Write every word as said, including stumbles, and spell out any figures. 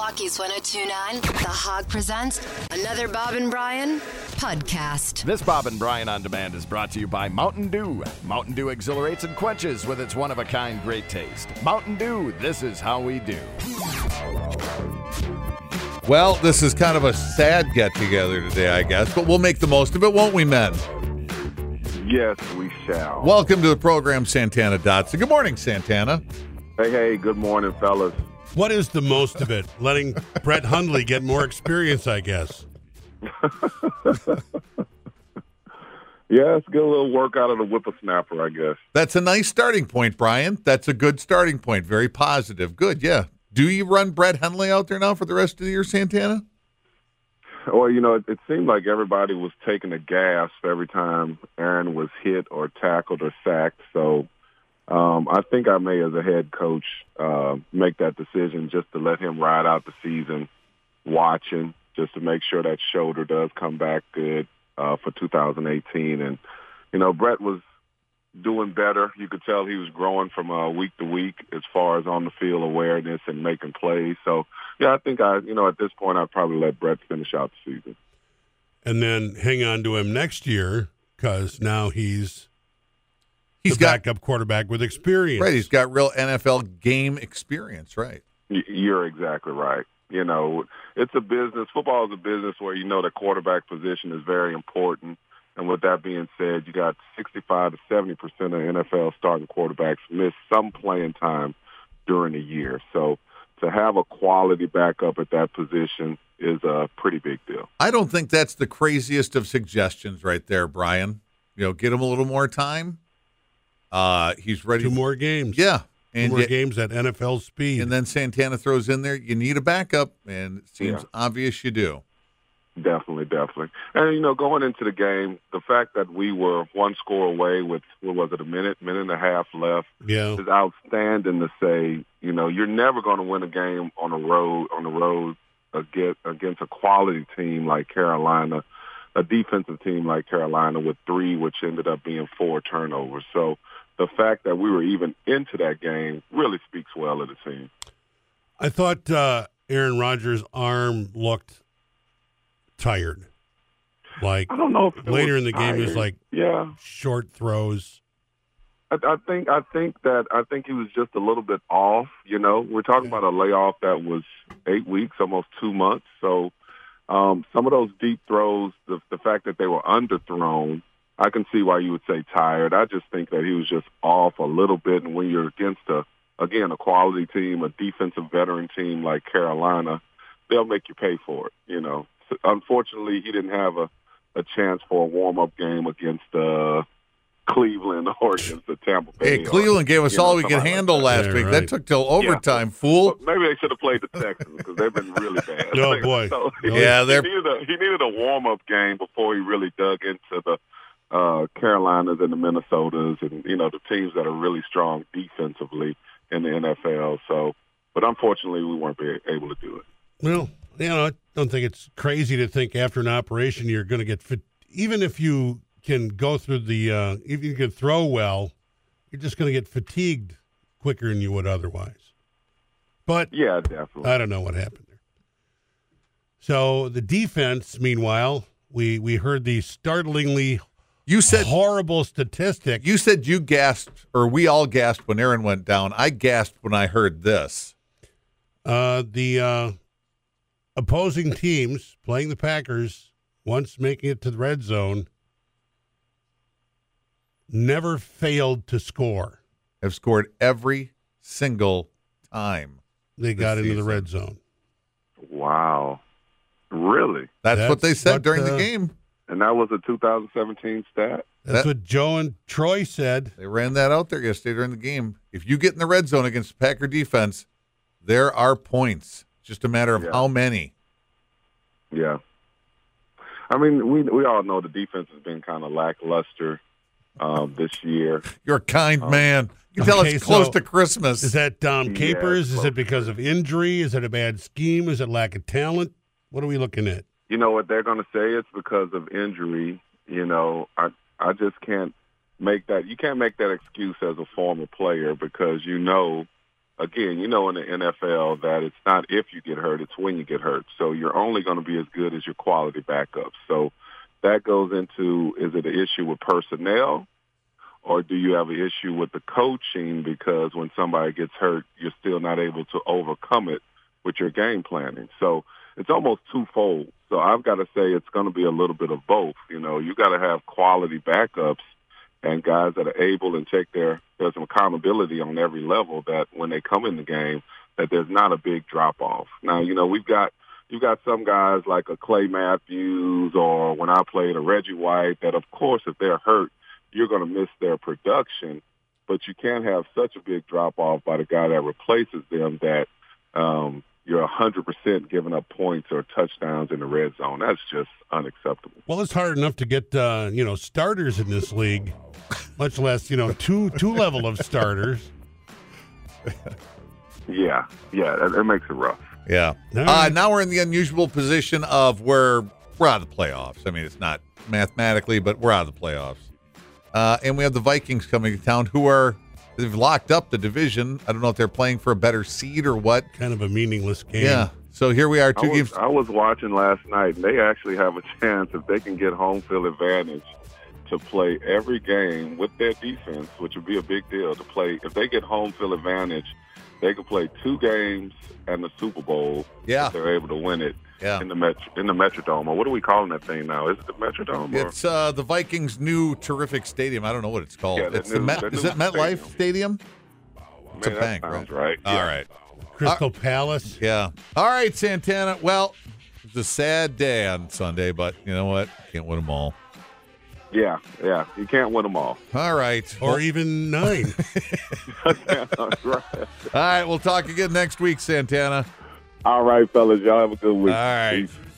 Rockies one oh two point nine, The Hog presents another Bob and Brian podcast. This Bob and Brian On Demand is brought to you by Mountain Dew. Mountain Dew exhilarates and quenches with its one-of-a-kind great taste. Mountain Dew, this is how we do. Well, this is kind of a sad get-together today, I guess, but we'll make the most of it, won't we, men? Yes, we shall. Welcome to the program, Santana Dotson. Good morning, Santana. Hey, hey, good morning, fellas. What is the most of it? Letting Brett Hundley get more experience, I guess. Yeah, it's get a little work out of the whippersnapper, I guess. That's a nice starting point, Brian. That's a good starting point. Very positive. Good, yeah. Do you run Brett Hundley out there now for the rest of the year, Santana? Well, you know, it, it seemed like everybody was taking a gasp every time Aaron was hit or tackled or sacked. So um, I think I may, as a head coach, uh, make that decision just to let him ride out the season watching, just to make sure that shoulder does come back good uh, for two thousand eighteen. And, you know, Brett was doing better. You could tell he was growing from uh, week to week as far as on the field awareness and making plays. So, yeah, I think I, you know, at this point, I'd probably let Brett finish out the season. And then hang on to him next year because now he's He's the got backup quarterback with experience. Right, he's got real N F L game experience, right? You're exactly right. You know, it's a business. Football is a business where you know the quarterback position is very important. And with that being said, you got sixty-five to seventy percent of N F L starting quarterbacks miss some playing time during the year. So to have a quality backup at that position is a pretty big deal. I don't think that's the craziest of suggestions right there, Brian. You know, get him a little more time. Uh, he's ready. Two more games. Yeah. Two And more yet, games at N F L speed. And then Santana throws in there, you need a backup, and it seems Yeah. obvious you do. Definitely, definitely. And, you know, going into the game, the fact that we were one score away with, what was it, a minute, minute and a half left yeah. is outstanding to say, you know, you're never going to win a game on the road, on the road against, against a quality team like Carolina, a defensive team like Carolina with three, which ended up being four turnovers. So the fact that we were even into that game really speaks well of the team. I thought uh, Aaron Rodgers' arm looked tired. Like I don't know if it later was in the game, it was tired. like yeah, short throws. I, I think I think that I think he was just a little bit off. You know, we're talking about a layoff that was eight weeks, almost two months. So um, some of those deep throws, the, the fact that they were underthrown, I can see why you would say tired. I just think that he was just off a little bit. And when you're against a again a quality team, a defensive veteran team like Carolina, they'll make you pay for it. You know. Unfortunately, he didn't have a, a chance for a warm-up game against uh, Cleveland or against the Tampa Bay. Hey, Cleveland or, gave us you know, all we could somebody handle like last Yeah, week. right. That took till overtime, Yeah. fool. But maybe they should have played the Texans because they've been really bad. Oh, boy. so, Yeah, he, they're- he needed a, he needed a warm-up game before he really dug into the uh, Carolinas and the Minnesotas and, you know, the teams that are really strong defensively in the N F L. So, but unfortunately, we weren't be able to do it. Well, you know, I don't think it's crazy to think after an operation you're going to get fit. Even if you can go through the, uh, if you can throw well, you're just going to get fatigued quicker than you would otherwise. But Yeah, definitely. I don't know what happened there. So the defense, meanwhile, we we heard the startlingly You said horrible statistic. you said you gasped, or we all gasped when Aaron went down. I gasped when I heard this. Uh, the uh, opposing teams playing the Packers, once making it to the red zone, never failed to score. Have scored every single time. They got This into the season. red zone. Wow. Really? That's, what they That's said what, during uh, the game. And that was a two thousand seventeen stat? That's That- what Joe and Troy said. They ran that out there yesterday during the game. If you get in the red zone against the Packer defense, there are points. Just a matter of Yeah. how many. Yeah. I mean, we we all know the defense has been kind of lackluster um, this year. You're a kind Um, man. You can tell okay, it's close so to Christmas. Is that Dom Yeah, Capers? Is close. it because of injury? Is it a bad scheme? Is it lack of talent? What are we looking at? You know what they're going to say? It's because of injury. You know, I I just can't make that. You can't make that excuse as a former player because you know again, you know in the N F L that it's not if you get hurt, it's when you get hurt. So you're only going to be as good as your quality backups. So that goes into, is it an issue with personnel, or do you have an issue with the coaching because when somebody gets hurt, you're still not able to overcome it with your game planning? So it's almost twofold. So I've got to say it's going to be a little bit of both. You know, you got to have quality backups and guys that are able and take their, there's some accountability on every level that when they come in the game, that there's not a big drop-off. Now, you know, we've got, you've got some guys like a Clay Matthews or when I played a Reggie White that, of course, if they're hurt, you're going to miss their production, but you can't have such a big drop-off by the guy that replaces them that um, you're one hundred percent giving up points or touchdowns in the red zone. That's just unacceptable. Well, it's hard enough to get, uh, you know, starters in this league, much less, you know, two two level of starters. Yeah, yeah, it, it makes it rough. Yeah. Right. Uh, now we're in the unusual position of where we're out of the playoffs. I mean, it's not mathematically, but we're out of the playoffs. Uh, and we have the Vikings coming to town who are, they've locked up the division. I don't know if they're playing for a better seed or what. Kind of a meaningless game. Yeah. So here we are, two I was, games. I was watching last night, and they actually have a chance if they can get home field advantage to play every game with their defense, which would be a big deal to play. If they get home field advantage, they could play two games and the Super Bowl Yeah. if they're able to win it Yeah. in the Met- in the Metrodome. Or what are we calling that thing now? Is it the Metrodome? Or? It's uh, the Vikings' new terrific stadium. I don't know what it's called. Yeah, the it's the new- Met, the is new it MetLife Stadium? It's Man, a that bank, sounds right? right. All Yeah. right. Crystal Palace. Yeah. All right, Santana. Well, it's a sad day on Sunday, but you know what? Can't win them all. Yeah, yeah. You can't win them all. All right. Or Well, even nine. Right. all right. We'll talk again next week, Santana. All right, fellas. Y'all have a good week. All right. Peace.